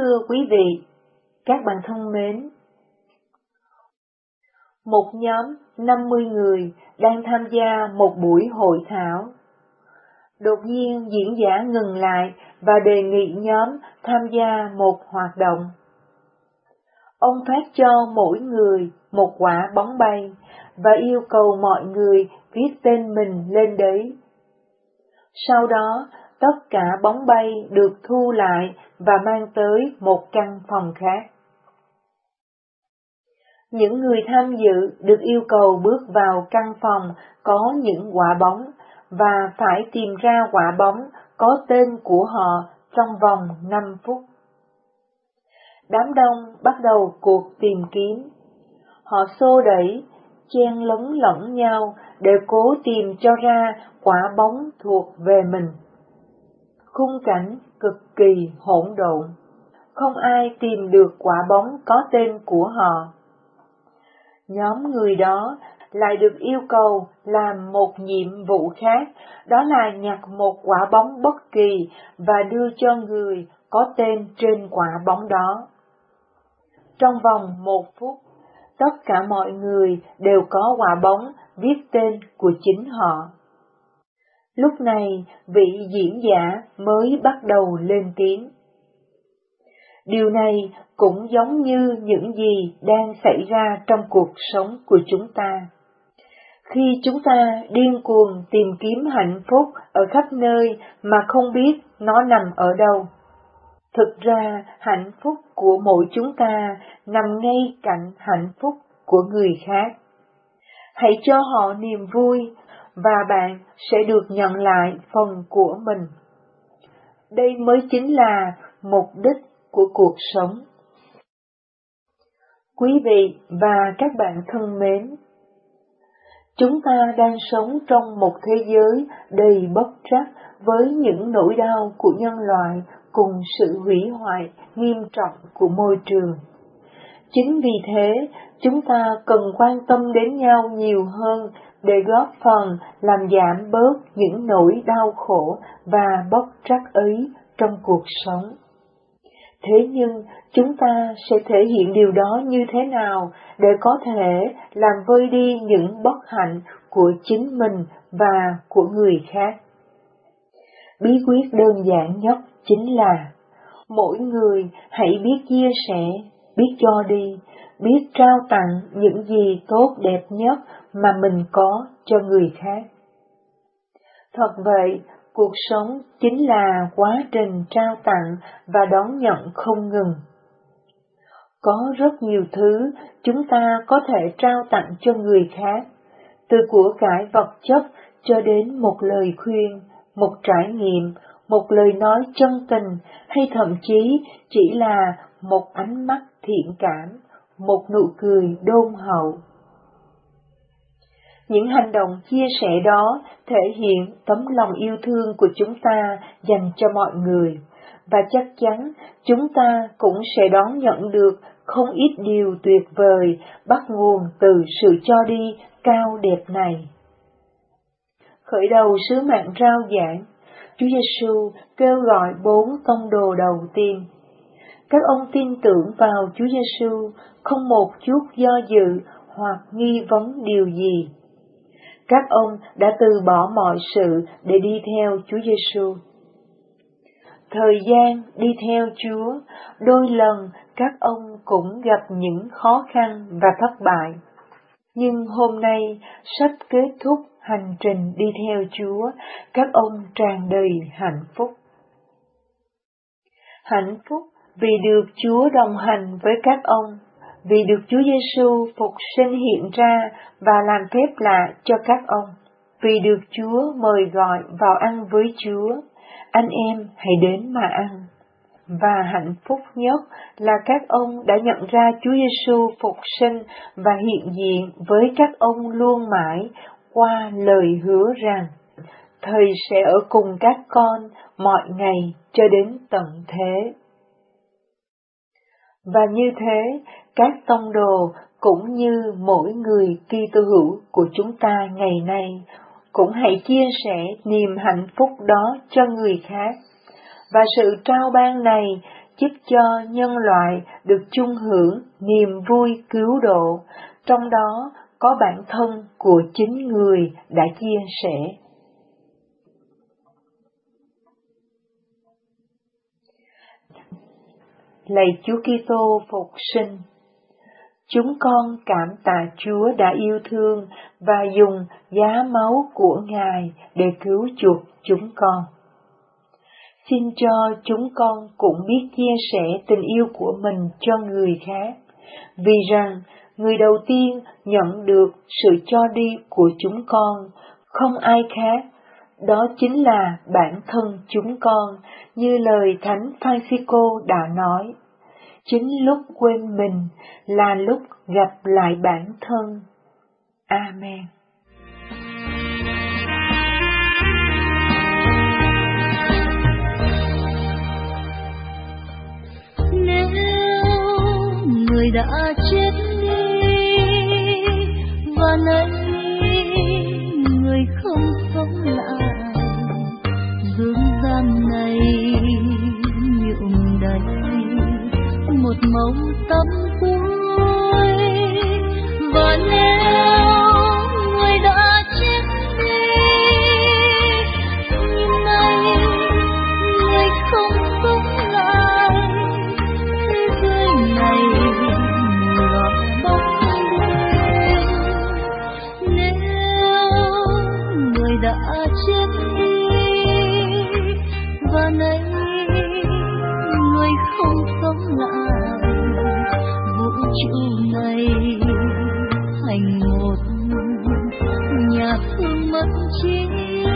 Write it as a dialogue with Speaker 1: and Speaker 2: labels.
Speaker 1: thưa quý vị, các bạn thân mến, một nhóm 50 người đang tham gia một buổi hội thảo. Đột nhiên diễn giả ngừng lại và đề nghị nhóm tham gia một hoạt động. Ông phát cho mỗi người một quả bóng bay và yêu cầu mọi người viết tên mình lên đấy. Sau đó, tất cả bóng bay được thu lại và mang tới một căn phòng khác. Những người tham dự được yêu cầu bước vào căn phòng có những quả bóng và phải tìm ra quả bóng có tên của họ trong vòng 5 phút. Đám đông bắt đầu cuộc tìm kiếm. Họ xô đẩy, chen lấn lẫn nhau để cố tìm cho ra quả bóng thuộc về mình. Khung cảnh cực kỳ hỗn độn, không ai tìm được quả bóng có tên của họ. Nhóm người đó lại được yêu cầu làm một nhiệm vụ khác, đó là nhặt một quả bóng bất kỳ và đưa cho người có tên trên quả bóng đó. Trong vòng 1 phút, tất cả mọi người đều có quả bóng viết tên của chính họ. Lúc này, vị diễn giả mới bắt đầu lên tiếng. Điều này cũng giống như những gì đang xảy ra trong cuộc sống của chúng ta. Khi chúng ta điên cuồng tìm kiếm hạnh phúc ở khắp nơi mà không biết nó nằm ở đâu. Thực ra, hạnh phúc của mỗi chúng ta nằm ngay cạnh hạnh phúc của người khác. Hãy cho họ niềm vui, và bạn sẽ được nhận lại phần của mình. Đây mới chính là mục đích của cuộc sống. Quý vị và các bạn thân mến, chúng ta đang sống trong một thế giới đầy bất trắc với những nỗi đau của nhân loại cùng sự hủy hoại nghiêm trọng của môi trường. Chính vì thế, chúng ta cần quan tâm đến nhau nhiều hơn để góp phần làm giảm bớt những nỗi đau khổ và bất trắc ấy trong cuộc sống. Thế nhưng, chúng ta sẽ thể hiện điều đó như thế nào để có thể làm vơi đi những bất hạnh của chính mình và của người khác? Bí quyết đơn giản nhất chính là mỗi người hãy biết chia sẻ, biết cho đi, biết trao tặng những gì tốt đẹp nhất mà mình có cho người khác. Thật vậy, cuộc sống chính là quá trình trao tặng và đón nhận không ngừng. Có rất nhiều thứ chúng ta có thể trao tặng cho người khác, từ của cải vật chất cho đến một lời khuyên, một trải nghiệm, một lời nói chân tình, hay thậm chí chỉ là một ánh mắt thiện cảm, một nụ cười đôn hậu. Những hành động chia sẻ đó thể hiện tấm lòng yêu thương của chúng ta dành cho mọi người, và chắc chắn chúng ta cũng sẽ đón nhận được không ít điều tuyệt vời bắt nguồn từ sự cho đi cao đẹp này. Khởi đầu sứ mạng rao giảng, Chúa Giêsu kêu gọi 4 tông đồ đầu tiên. Các ông tin tưởng vào Chúa Giêsu, không một chút do dự hoặc nghi vấn điều gì. Các ông đã từ bỏ mọi sự để đi theo Chúa Giêsu. Thời gian đi theo Chúa, đôi lần các ông cũng gặp những khó khăn và thất bại. Nhưng hôm nay, sắp kết thúc hành trình đi theo Chúa, các ông tràn đầy hạnh phúc. Hạnh phúc vì được Chúa đồng hành với các ông, vì được Chúa Giêsu phục sinh hiện ra và làm phép lạ cho các ông, vì được Chúa mời gọi vào ăn với Chúa. Anh em hãy đến mà ăn. Và hạnh phúc nhất là các ông đã nhận ra Chúa Giêsu phục sinh và hiện diện với các ông luôn mãi qua lời hứa rằng Thầy sẽ ở cùng các con mọi ngày cho đến tận thế. Và như thế, các tông đồ cũng như mỗi người Kitô hữu của chúng ta ngày nay cũng hãy chia sẻ niềm hạnh phúc đó cho người khác. Và sự trao ban này giúp cho nhân loại được chung hưởng niềm vui cứu độ, trong đó có bản thân của chính người đã chia sẻ. Lạy Chúa Kitô phục sinh, chúng con cảm tạ Chúa đã yêu thương và dùng giá máu của Ngài để cứu chuộc chúng con. Xin cho chúng con cũng biết chia sẻ tình yêu của mình cho người khác, vì rằng người đầu tiên nhận được sự cho đi của chúng con không ai khác, đó chính là bản thân chúng con, như lời Thánh Francisco đã nói. Chính lúc quên mình là lúc gặp lại bản thân. Amen.
Speaker 2: Nếu người đã chết đi và nay người không sống lại, dương gian này nhuộm đầy một màu tăm cuối. Và nếu người đã chết đi nhưng nay người không sống lại, thế giới này là bóng đêm. Nếu người đã chết đi và nay người không sống lại, vũ trụ này thành một nhà thương mất chia.